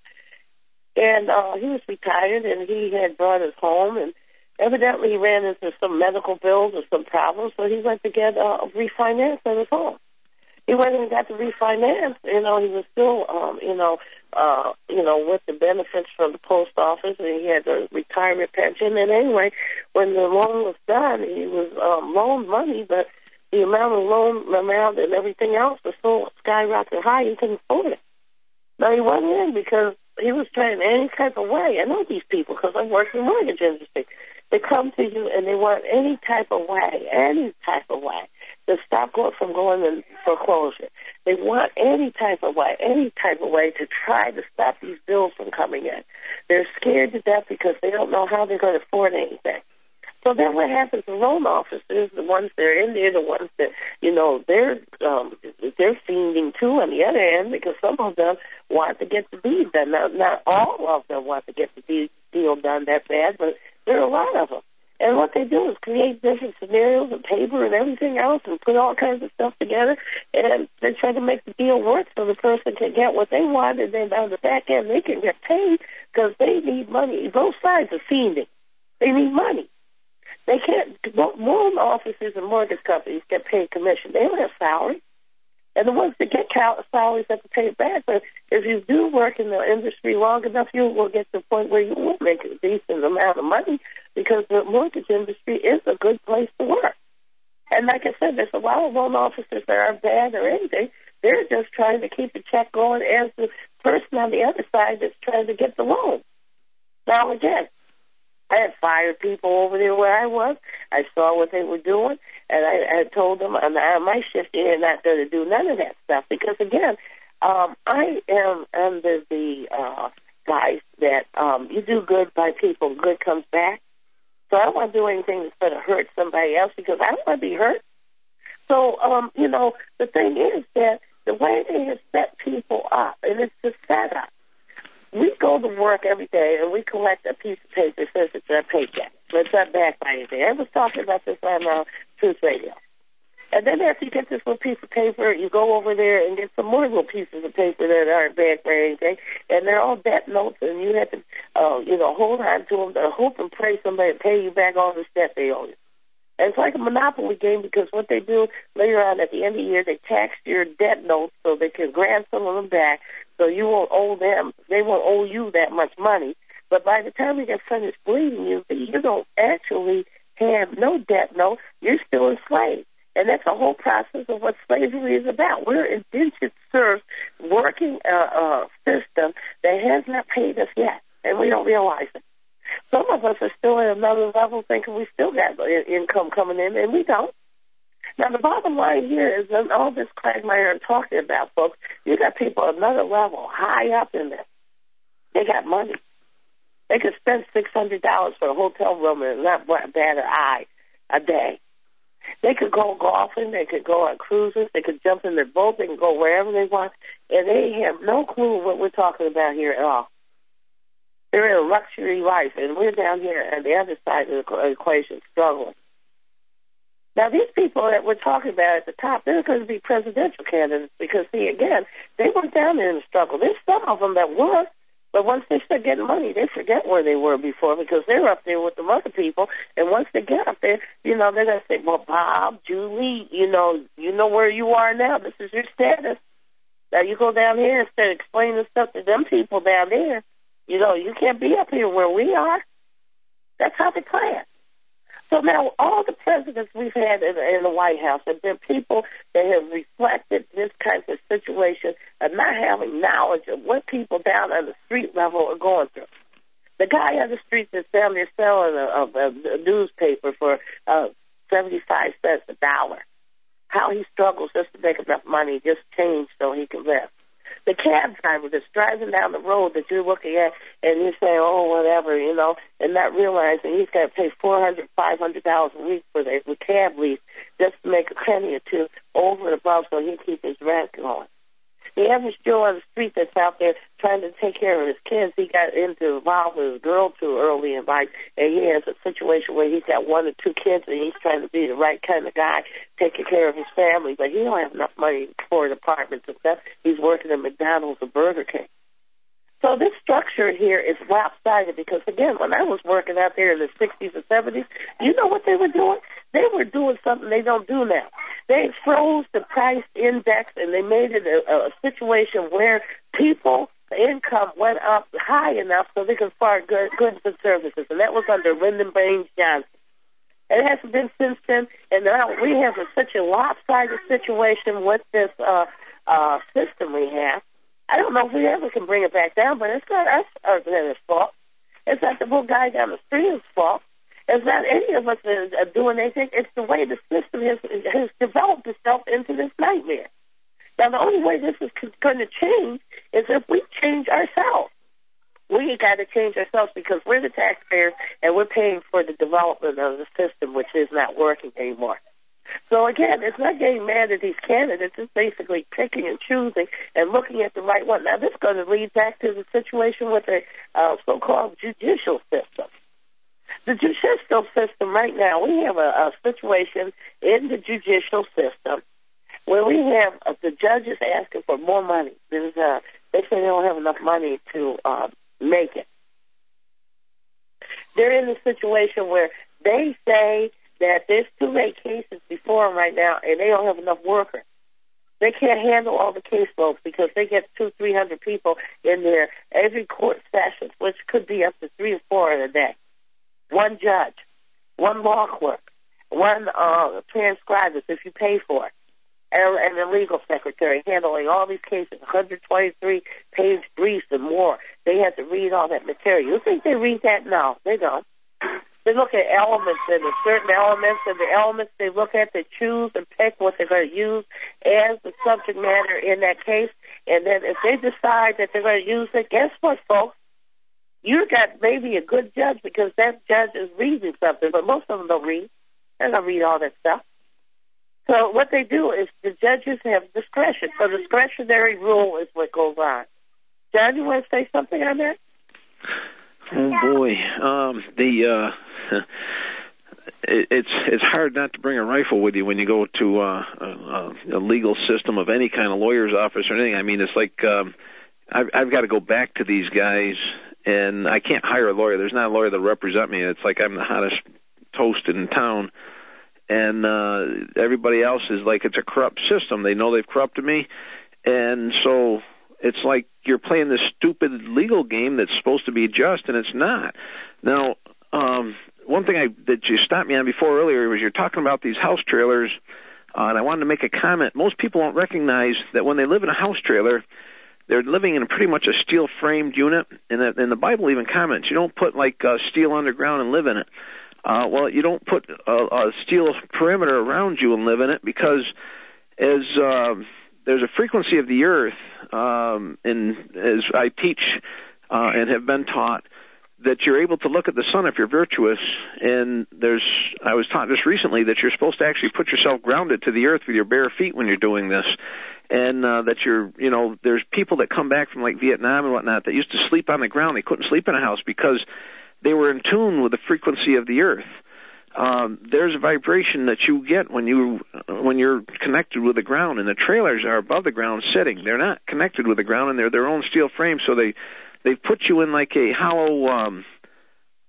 and uh, he was retired, and he had brought his home, and evidently he ran into some medical bills or some problems, so he went to get uh, refinance on his home. He went and got the refinance. You know, he was still, um, you know, uh, you know, with the benefits from the post office, and he had the retirement pension. And anyway, when the loan was done, he was um, loaned money, but the amount of loan amount and everything else was so skyrocketed high he couldn't afford it. Now, he went in because he was trying any type of way. I know these people because I work in the mortgage industry. They come to you and they want any type of way, any type of way to stop going from going in foreclosure. They want any type of way, any type of way to try to stop these bills from coming in. They're scared to death because they don't know how they're going to afford anything. So then what happens to loan officers, the ones that are in there, the ones that, you know, they're um, they're fiending too on the other end because some of them want to get the deed done. Now, not all of them want to get the deed, deal done that bad, but there are a lot of them. And what they do is create different scenarios and paper and everything else and put all kinds of stuff together, and they try to make the deal work so the person can get what they want, and then on the back end they can get paid because they need money. Both sides are fiending. They need money. They can't, loan officers and mortgage companies get paid commission. They don't have salary. And the ones that get salaries have to pay it back. But if you do work in the industry long enough, you will get to the point where you will make a decent amount of money because the mortgage industry is a good place to work. And like I said, there's a lot of loan officers that aren't bad or anything. They're just trying to keep the check going as the person on the other side that's trying to get the loan. Now, again, I had fired people over there where I was. I saw what they were doing, and I, I told them on my shift they're not going to do none of that stuff because, again, um, I am under the uh, guise that um, you do good by people, good comes back. So I don't want to do anything that's going to hurt somebody else because I don't want to be hurt. So, um, you know, the thing is that the way they have set people up, and it's the setup, we go to work every day and we collect a piece of paper that says it's our paycheck. But it's not backed by anything. I was talking about this on uh, Truth Radio. And then after you get this little piece of paper, you go over there and get some more little pieces of paper that aren't backed by anything. And they're all debt notes, and you have to, uh, you know, hold on to them to hope and pray somebody will pay you back all this debt they owe you. And it's like a monopoly game because what they do later on at the end of the year, they tax your debt notes so they can grant some of them back so you won't owe them, they won't owe you that much money. But by the time you get finished bleeding you, you don't actually have no debt note. You're still enslaved. And that's the whole process of what slavery is about. We're indentured serfs working a, a system that has not paid us yet, and we don't realize it. Some of us are still at another level thinking we still got income coming in, and we don't. Now, the bottom line here is that all this quagmire I'm talking about, folks, you got people at another level, high up in this. They got money. They could spend six hundred dollars for a hotel room and not bat an eye a day. They could go golfing. They could go on cruises. They could jump in their boat. They can go wherever they want, and they have no clue what we're talking about here at all. They're in a luxury life, and we're down here on the other side of the equation struggling. Now, these people that we're talking about at the top, they're going to be presidential candidates because, see, again, they weren't down there in the struggle. There's some of them that were, but once they start getting money, they forget where they were before because they're up there with the other people, and once they get up there, you know, they're going to say, well, Bob, Julie, you know, you know where you are now. This is your status. Now, you go down here and start explaining stuff to them people down there. You know, you can't be up here where we are. That's how they play it. So now all the presidents we've had in, in the White House have been people that have reflected this kind of situation of not having knowledge of what people down on the street level are going through. The guy on the street that's down there selling a, a, a newspaper for uh, seventy-five cents a dollar, how he struggles just to make enough money, just change so he can live. The cab driver that's driving down the road that you're looking at and you're saying, oh, whatever, you know, and not realizing he's got to pay four hundred dollars, five hundred dollars a week for the, the cab lease just to make a penny or two over and above so he can keep his rent going. The average Joe on the street that's out there trying to take care of his kids, he got into involved with his girl too early in life, and he has a situation where he's got one or two kids, and he's trying to be the right kind of guy, taking care of his family, but he don't have enough money for an apartment and stuff. He's working at McDonald's or Burger King. So this structure here is lopsided because, again, when I was working out there in the sixties and seventies, you know what they were doing? They were doing something they don't do now. They froze the price index, and they made it a, a situation where people income went up high enough so they could afford good, goods and services, and that was under Lyndon Baines Johnson. It hasn't been since then, and now we have a, such a lopsided situation with this uh, uh, system we have. I don't know if we ever can bring it back down, but it's not us or their fault. It's not the little guy down the street's fault. It's not any of us that are doing anything. It's the way the system has, has developed itself into this nightmare. Now, the only way this is going to change is if we change ourselves. We got to change ourselves because we're the taxpayers and we're paying for the development of the system, which is not working anymore. So, again, it's not getting mad at these candidates. It's basically picking and choosing and looking at the right one. Now, this is going to lead back to the situation with the uh, so-called judicial system. The judicial system right now, we have a, a situation in the judicial system where we have uh, the judges asking for more money. There's, uh, they say they don't have enough money to uh, make it. They're in a situation where they say that there's too many cases before them right now, and they don't have enough workers. They can't handle all the caseloads because they get two, three hundred people in there every court session, which could be up to three or four in a day. One judge, one law clerk, one uh, transcriber if you pay for it, and, and a legal secretary handling all these cases, one hundred twenty-three page briefs and more. They have to read all that material. You think they read that? No, they don't. They look at elements and the certain elements and the elements they look at, they choose and pick what they're going to use as the subject matter in that case. And then if they decide that they're going to use it, guess what, folks? You got maybe a good judge because that judge is reading something, but most of them don't read. They don't read all that stuff. So what they do is the judges have discretion. So discretionary rule is what goes on. John, you want to say something on that? Oh boy, um, the uh, it, it's it's hard not to bring a rifle with you when you go to uh, a, a legal system of any kind, of lawyer's office or anything. I mean, it's like um, I've, I've got to go back to these guys, and I can't hire a lawyer. There's not a lawyer that'll represent me. It's like I'm the hottest toast in town, and uh, everybody else is like it's a corrupt system. They know they've corrupted me, and so it's like you're playing this stupid legal game that's supposed to be just, and it's not. Now, um, one thing I, that you stopped me on before earlier was you're talking about these house trailers, uh, and I wanted to make a comment. Most people don't recognize that when they live in a house trailer, they're living in pretty much a steel-framed unit, and the, and the Bible even comments, you don't put, like, uh, steel underground and live in it. Uh, well, you don't put a, a steel perimeter around you and live in it because as uh, there's a frequency of the earth, um, and as I teach uh, and have been taught, that you're able to look at the sun if you're virtuous, and there's, I was taught just recently that you're supposed to actually put yourself grounded to the earth with your bare feet when you're doing this, and uh, that you're, you know, there's people that come back from like Vietnam and whatnot that used to sleep on the ground. They couldn't sleep in a house because they were in tune with the frequency of the earth. Um, there's a vibration that you get when you when you're connected with the ground, and the trailers are above the ground sitting. They're not connected with the ground, and they're their own steel frame, so they they put you in like a hollow um,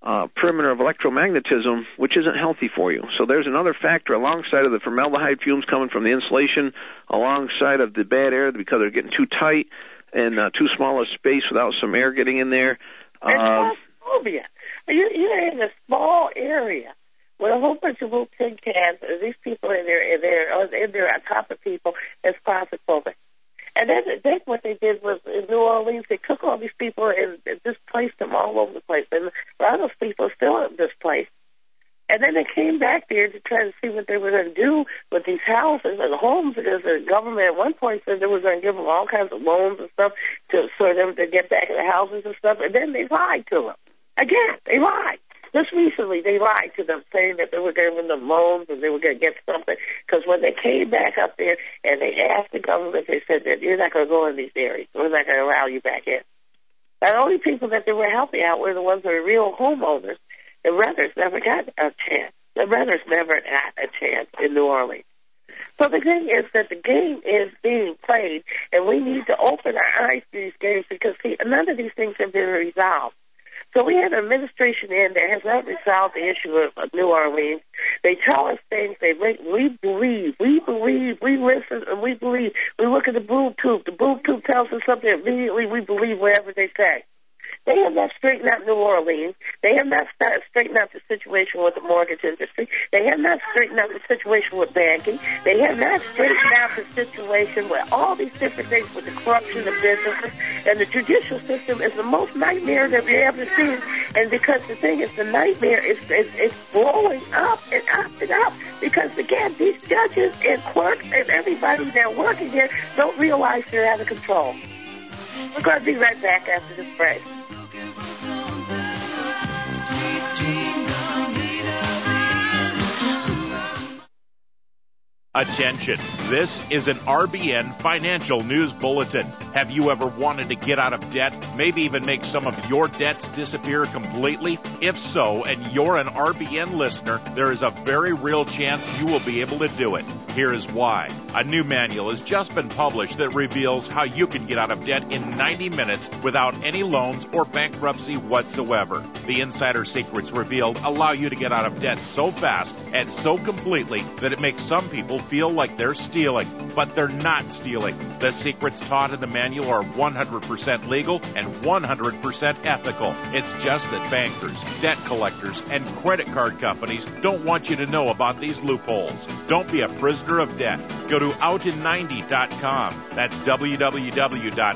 uh, perimeter of electromagnetism, which isn't healthy for you. So there's another factor alongside of the formaldehyde fumes coming from the insulation, alongside of the bad air because they're getting too tight and uh, too small a space without some air getting in there. And Uh, claustrophobia. You, you're in a small area with a whole bunch of little tin cans, and these people in there, in there, in there on top of people, is claustrophobic. And then, then what they did was in New Orleans, they took all these people and, and displaced them all over the place. And a lot of those people are still displaced. And then they came back there to try to see what they were going to do with these houses and homes, because the government at one point said they were going to give them all kinds of loans and stuff to so them to get back in the houses and stuff. And then they lied to them. Again, they lied. Just recently, they lied to them, saying that they were giving them loans and they were going to get something. Because when they came back up there and they asked the government, they said that you're not going to go in these areas. We're not going to allow you back in. The only people that they were helping out were the ones that were real homeowners. The renters never got a chance. The renters never got a chance in New Orleans. So the thing is that the game is being played, and we need to open our eyes to these games because, see, none of these things have been resolved. So we have an administration in that has not resolved the issue of, of New Orleans. They tell us things. They make, we believe, we believe, we listen, and we believe. We look at the boob tube. The boob tube tells us something. Immediately we believe whatever they say. They have not straightened out New Orleans. They have not straightened out the situation with the mortgage industry. They have not straightened out the situation with banking. They have not straightened out the situation with all these different things with the corruption of businesses. And the judicial system is the most nightmare that we've ever seen. And because the thing is, the nightmare is, is, is blowing up and up and up. Because, again, these judges and clerks and everybody that are working here don't realize they're out of control. We're going to be right back after this break. Attention, this is an R B N Financial News Bulletin. Have you ever wanted to get out of debt, maybe even make some of your debts disappear completely? If so, and you're an R B N listener, there is a very real chance you will be able to do it. Here is why. A new manual has just been published that reveals how you can get out of debt in ninety minutes without any loans or bankruptcy whatsoever. The insider secrets revealed allow you to get out of debt so fast and so completely that it makes some people feel like they're stealing, but they're not stealing. The secrets taught in the manual are one hundred percent legal and one hundred percent ethical. It's just that bankers, debt collectors, and credit card companies don't want you to know about these loopholes. Don't be a prisoner of debt. Go to out in ninety dot com. That's w w w dot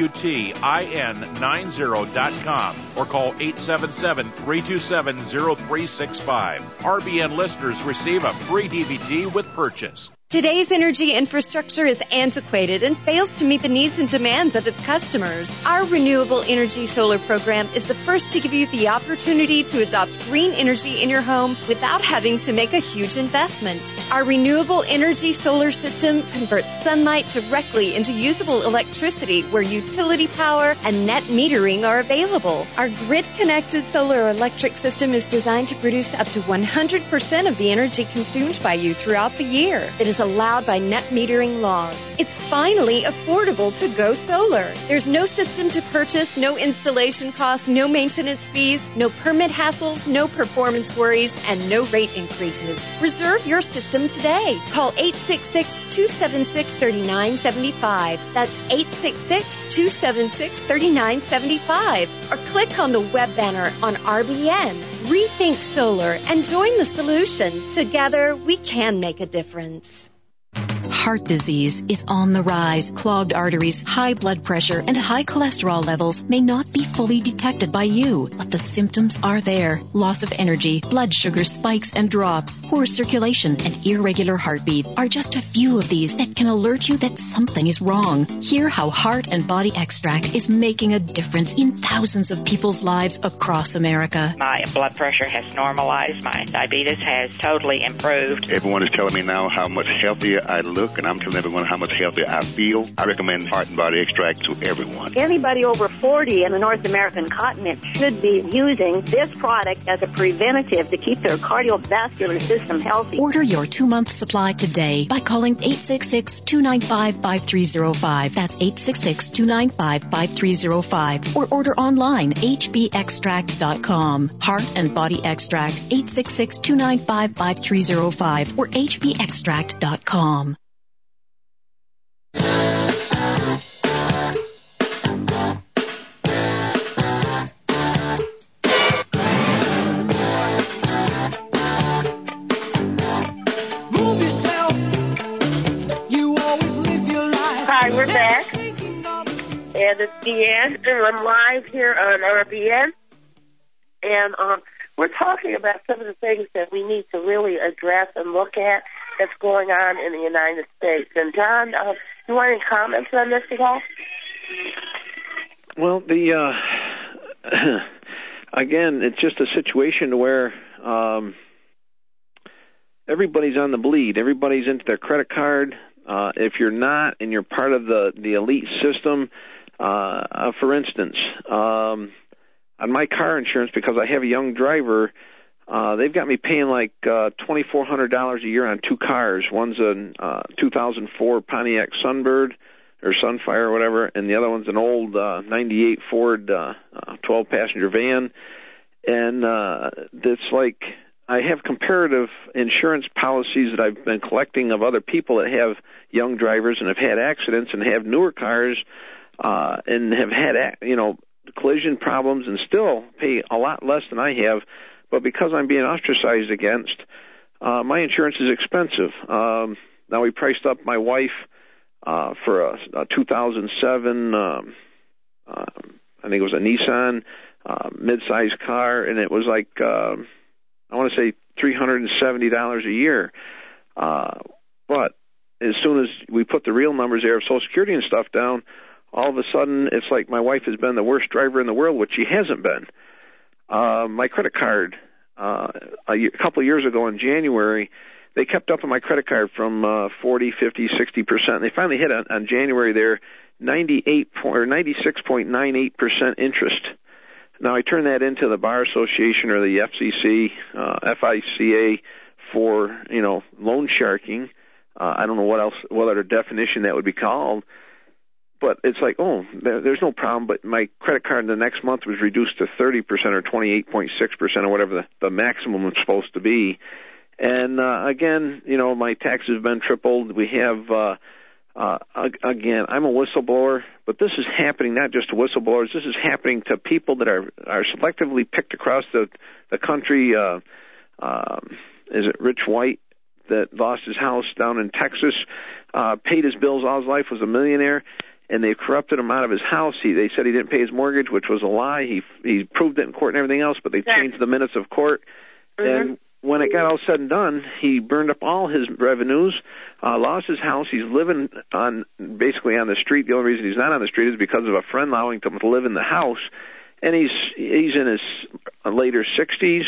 outin ninety dot com or call eight seven seven, three two seven, zero three six five. R B N listeners receive a free D V D with purchase. Today's energy infrastructure is antiquated and fails to meet the needs and demands of its customers. Our Renewable Energy Solar program is the first to give you the opportunity to adopt green energy in your home without having to make a huge investment. Our Renewable Energy Solar system converts sunlight directly into usable electricity where utility power and net metering are available. Our grid-connected solar electric system is designed to produce up to one hundred percent of the energy consumed by you throughout the year. It is allowed by net metering laws. It's finally affordable to go solar. There's no system to purchase, no installation costs, no maintenance fees, no permit hassles, no performance worries, and no rate increases. Reserve your system today. Call eight six six, two seven six, three nine seven five. That's eight six six, two seven six, three nine seven five. Or click on the web banner on R B N. Rethink solar and join the solution. Together, we can make a difference. Heart disease is on the rise. Clogged arteries, high blood pressure, and high cholesterol levels may not be fully detected by you, but the symptoms are there. Loss of energy, blood sugar spikes and drops, poor circulation, and irregular heartbeat are just a few of these that can alert you that something is wrong. Hear how Heart and Body Extract is making a difference in thousands of people's lives across America. My blood pressure has normalized. My diabetes has totally improved. Everyone is telling me now how much healthier I look, look, and I'm telling everyone how much healthier I feel. I recommend Heart and Body Extract to everyone. Anybody over forty in the North American continent should be using this product as a preventative to keep their cardiovascular system healthy. Order your two-month supply today by calling eight six six, two nine five, five three zero five. That's eight six six, two nine five, five three zero five. Or order online, h b extract dot com. Heart and Body Extract, eight six six, two nine five, five three zero five or h b extract dot com. Hi, we're back. And it's Deanne, and I'm live here on R B N. And um, we're talking about some of the things that we need to really address and look at that's going on in the United States. And John, uh, you want any comments on this at all? Well, the uh, again, it's just a situation where um, everybody's on the bleed. Everybody's into their credit card. Uh, if you're not, and you're part of the, the elite system, uh, uh, for instance, um, on my car insurance, because I have a young driver, uh, they've got me paying like uh, twenty-four hundred dollars a year on two cars. One's a uh, two thousand four Pontiac Sunbird or Sunfire or whatever, and the other one's an old uh, ninety-eight Ford uh, uh, twelve-passenger van. And uh, it's like I have comparative insurance policies that I've been collecting of other people that have young drivers and have had accidents and have newer cars uh, and have had, you know, collision problems and still pay a lot less than I have. But because I'm being ostracized against, uh, my insurance is expensive. Um, now we priced up my wife uh, for a, a two thousand seven, um, uh, I think it was a Nissan uh, mid-size car, and it was like, uh, I want to say three hundred seventy dollars a year. Uh, but as soon as we put the real numbers there of Social Security and stuff down, all of a sudden it's like my wife has been the worst driver in the world, which she hasn't been. Uh, my credit card, uh, a, year, a couple of years ago in January, they kept up on my credit card from uh, forty, fifty, sixty percent. They finally hit on, on January there ninety-eight or ninety-six point nine eight percent interest. Now I turn that into the Bar Association or the F C C, uh, F I C A for, you know, loan sharking. Uh, I don't know what else, what other definition that would be called. But it's like, oh, there, there's no problem. But my credit card the next month was reduced to thirty percent or twenty-eight point six percent or whatever the, the maximum was supposed to be. And, uh, again, you know, my taxes have been tripled. We have, uh, uh, again, I'm a whistleblower, but this is happening not just to whistleblowers. This is happening to people that are, are selectively picked across the, the country. Uh, um, is it Rich White that lost his house down in Texas, uh, paid his bills all his life, was a millionaire, and they corrupted him out of his house. He, they said he didn't pay his mortgage, which was a lie. He he proved it in court and everything else, but they changed the minutes of court. Mm-hmm. And when it got all said and done, he burned up all his revenues, uh, lost his house. He's living on basically on the street. The only reason he's not on the street is because of a friend allowing him to live in the house. And he's he's in his later sixties.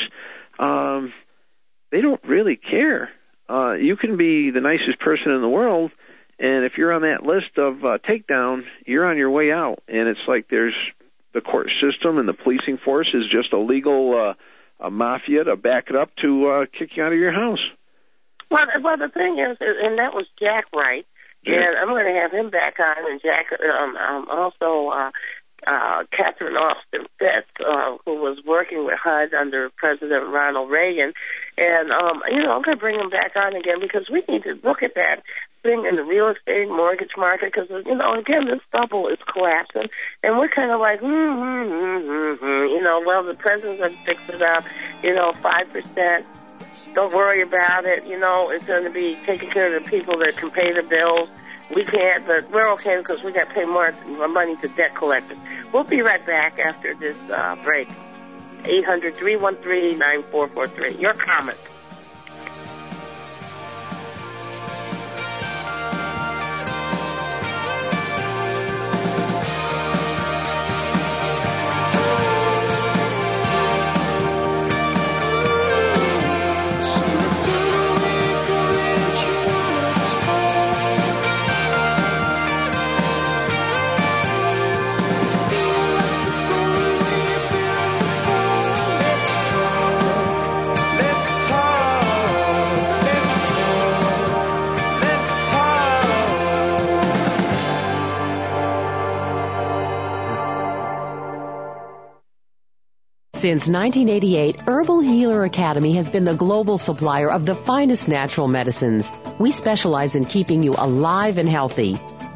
Um, they don't really care. Uh, you can be the nicest person in the world, and if you're on that list of uh, takedown, you're on your way out. And it's like there's the court system and the policing force is just a legal uh, a mafia to back it up to uh, kick you out of your house. Well, well, the thing is, and that was Jack Wright, yeah. And I'm going to have him back on, and Jack um, um, also uh, uh, Catherine Austin Fitz, uh, who was working with H U D under President Ronald Reagan. And, um, you know, I'm going to bring him back on again because we need to look at that thing in the real estate mortgage market because, you know, again, this bubble is collapsing. And we're kind of like, hmm, hmm, hmm, hmm, you know, well, the president's going to fix it up, you know, five percent. Don't worry about it. You know, it's going to be taking care of the people that can pay the bills. We can't, but we're okay because we got to pay more money to debt collectors. We'll be right back after this uh, break. eight hundred, three one three, nine four four three. Your comment. Since nineteen eighty-eight, Herbal Healer Academy has been the global supplier of the finest natural medicines. We specialize in keeping you alive and healthy.